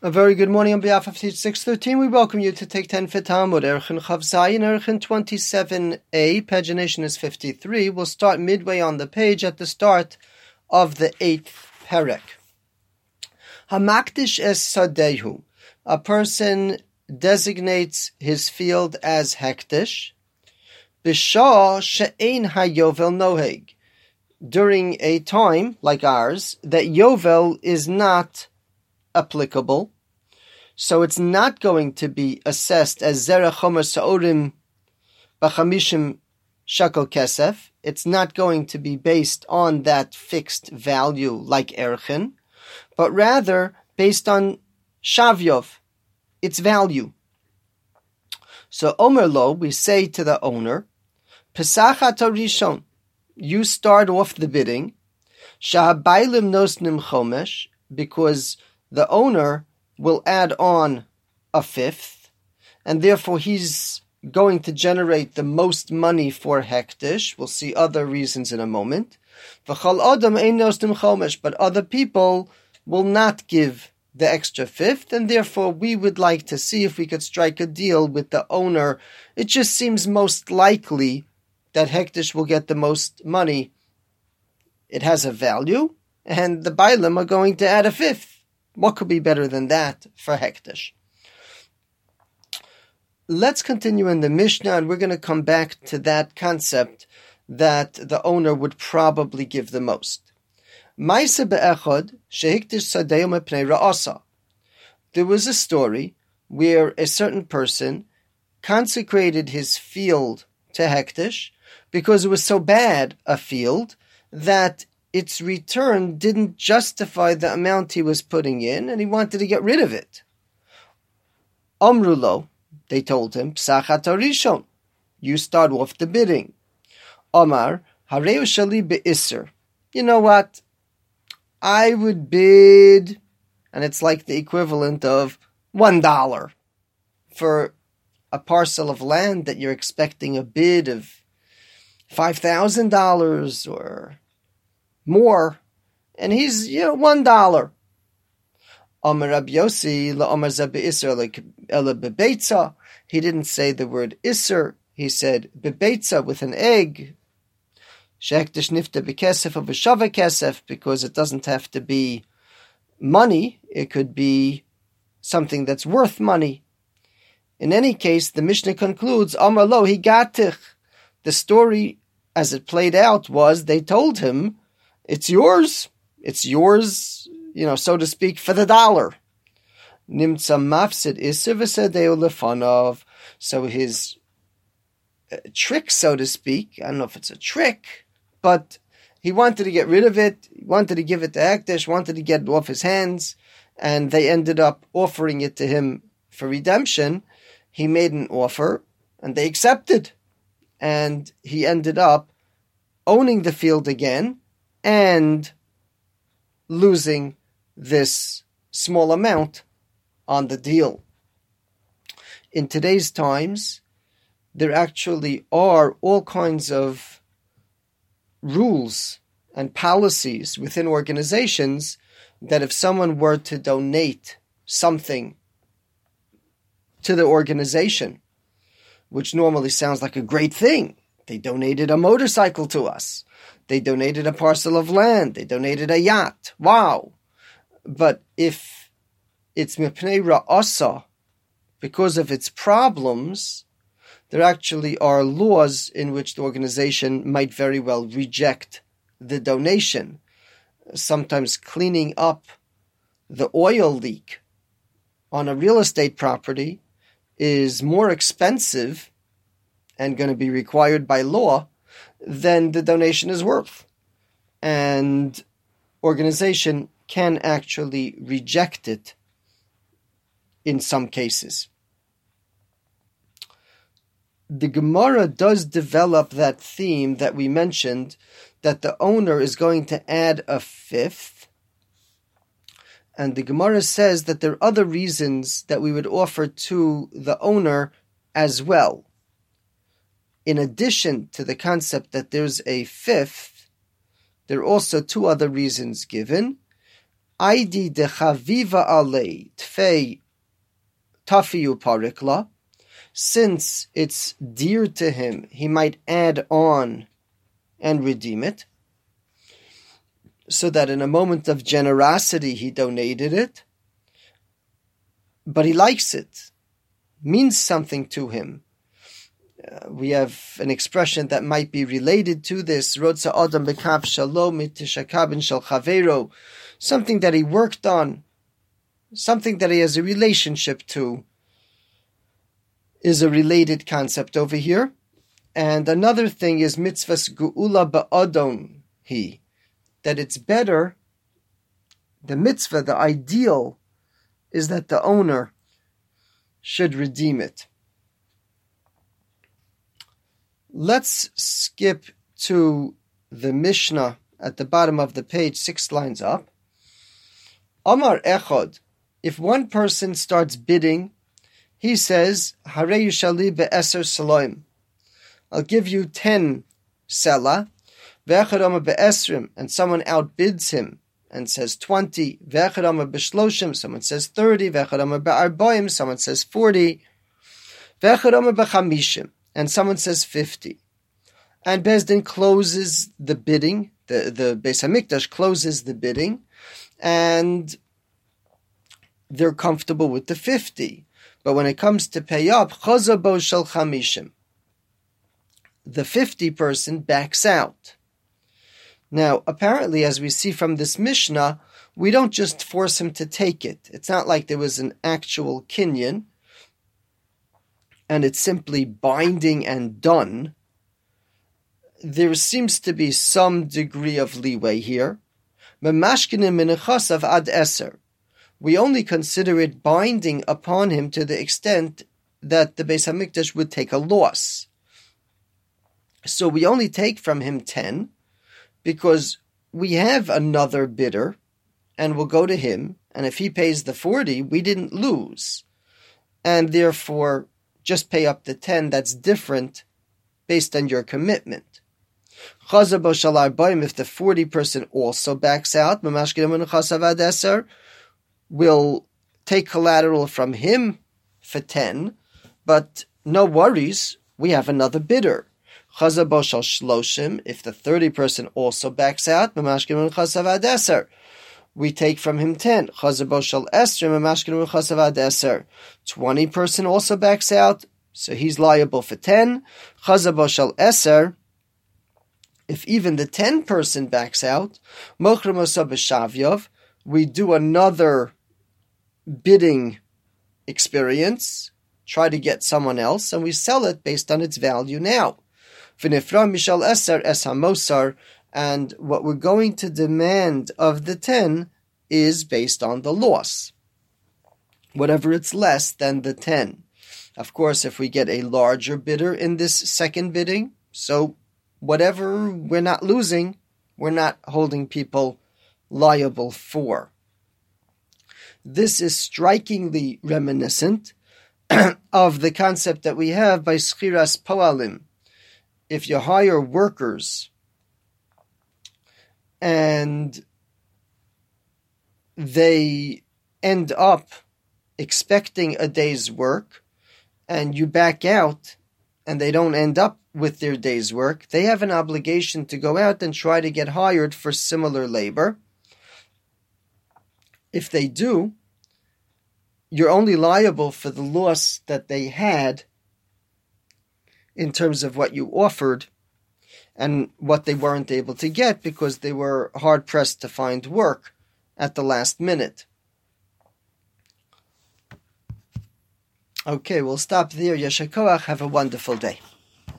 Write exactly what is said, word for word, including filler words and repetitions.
A very good morning on behalf of Teach six thirteen. We welcome you to take ten for Talmud, Erchin Chav Zayin, Erchin twenty-seven a. Pagination is fifty-three. We'll start midway on the page at the start of the eighth perek. Hamakdish es sadehu. A person designates his field as hektish. B'shah she'ein hayovel noheg. During a time like ours that yovel is not applicable, so it's not going to be assessed as zera chomer sa'orim b'chamishim shekel kesef. It's not going to be based on that fixed value like erchin, but rather based on shavyov, its value. So omer lo, we say to the owner, pesachat harishon, you start off the bidding, shahabaylim nosnim chomesh, because the owner will add on a fifth, and therefore he's going to generate the most money for hektish. We'll see other reasons in a moment. But other people will not give the extra fifth, and therefore we would like to see if we could strike a deal with the owner. It just seems most likely that hektish will get the most money. It has a value, and the bailim are going to add a fifth. What could be better than that for hektish? Let's continue in the Mishnah, and we're going to come back to that concept that the owner would probably give the most. There was a story where a certain person consecrated his field to hektish because it was so bad a field that its return didn't justify the amount he was putting in, and he wanted to get rid of it. Amrulo, they told him, Psachat harishon, you start off the bidding. Omar, Hareu shali be'isser. You know what? I would bid, and it's like the equivalent of one dollar for a parcel of land that you're expecting a bid of five thousand dollars or more, and he's, you know, one dollar. Amar Rabbi Yossi la Amar za be'isser ela bebeitza. He didn't say the word isser. He said bebeitza with an egg. Shektish nifta bekesef of a shava kesef, because it doesn't have to be money. It could be something that's worth money. In any case, the Mishnah concludes Amar lo he gatich. The story as it played out was they told him, It's yours. It's yours, you know, so to speak, for the dollar. Nimtza mafsid iser v'sadeu lefanov. So his uh, trick, so to speak, I don't know if it's a trick, but he wanted to get rid of it. He wanted to give it to hektish, wanted to get it off his hands, and they ended up offering it to him for redemption. He made an offer, and they accepted. And he ended up owning the field again, and losing this small amount on the deal. In today's times, there actually are all kinds of rules and policies within organizations that if someone were to donate something to the organization, which normally sounds like a great thing, they donated a motorcycle to us, they donated a parcel of land, they donated a yacht. Wow. But if it's mipnei ra'asa, because of its problems, there actually are laws in which the organization might very well reject the donation. Sometimes cleaning up the oil leak on a real estate property is more expensive and going to be required by law than the donation is worth. And organization can actually reject it in some cases. The Gemara does develop that theme that we mentioned, that the owner is going to add a fifth. And the Gemara says that there are other reasons that we would offer to the owner as well. In addition to the concept that there's a fifth, there are also two other reasons given. Aidi de chaviva alei tfei tafiu parikla. Since it's dear to him, he might add on and redeem it, so that in a moment of generosity he donated it, but he likes it, means something to him. Uh, we have an expression that might be related to this, Rotza Adam bekav shalom mitishakabin shel chavero, something that he worked on, something that he has a relationship to, is a related concept over here. And another thing is mitzvahs geula ba'adon he, that it's better, the mitzvah, the ideal, is that the owner should redeem it. Let's skip to the Mishnah at the bottom of the page, six lines up. Amar echad, if one person starts bidding, he says, Harei shali be'eser saloim, I'll give you ten sela, ve'echad amar be'esrim, and someone outbids him and says twenty, ve'echad amar be'shloshim, someone says thirty, ve'echad amar be'arboim, someone says forty, ve'echad amar be'chamishim, and someone says fifty. And Beis Din closes the bidding, the, the Beis HaMikdash closes the bidding, and they're comfortable with the fifty. But when it comes to pay up, chazabo shel chamishim, the fifty person backs out. Now, apparently, as we see from this Mishnah, we don't just force him to take it. It's not like there was an actual kinyan, and it's simply binding and done. There seems to be some degree of leeway here. Memashkinim minachasav ad eser. We only consider it binding upon him to the extent that the Beis HaMikdash would take a loss. So we only take from him ten, because we have another bidder, and we'll go to him, and if he pays the forty, we didn't lose. And therefore, just pay up the ten, that's different based on your commitment. Chazabo shalar boim, if the forty person also backs out, we'll take collateral from him for ten, but no worries, we have another bidder. Chazabo shal shloshim, if the thirty person also backs out, we take from him ten. Chazabo shal esrim, twenty person also backs out, so he's liable for ten. Chazabo shal eser, if even the ten person backs out, we do another bidding experience, try to get someone else, and we sell it based on its value now. And what we're going to demand of the ten is based on the loss, whatever it's less than the ten. Of course, if we get a larger bidder in this second bidding, so whatever we're not losing, we're not holding people liable for. This is strikingly reminiscent of the concept that we have by Schiras Poalim. If you hire workers and they end up expecting a day's work and you back out and they don't end up with their day's work, they have an obligation to go out and try to get hired for similar labor. If they do, you're only liable for the loss that they had in terms of what you offered and what they weren't able to get because they were hard-pressed to find work at the last minute. Okay, we'll stop there. Yesher Koach, have a wonderful day.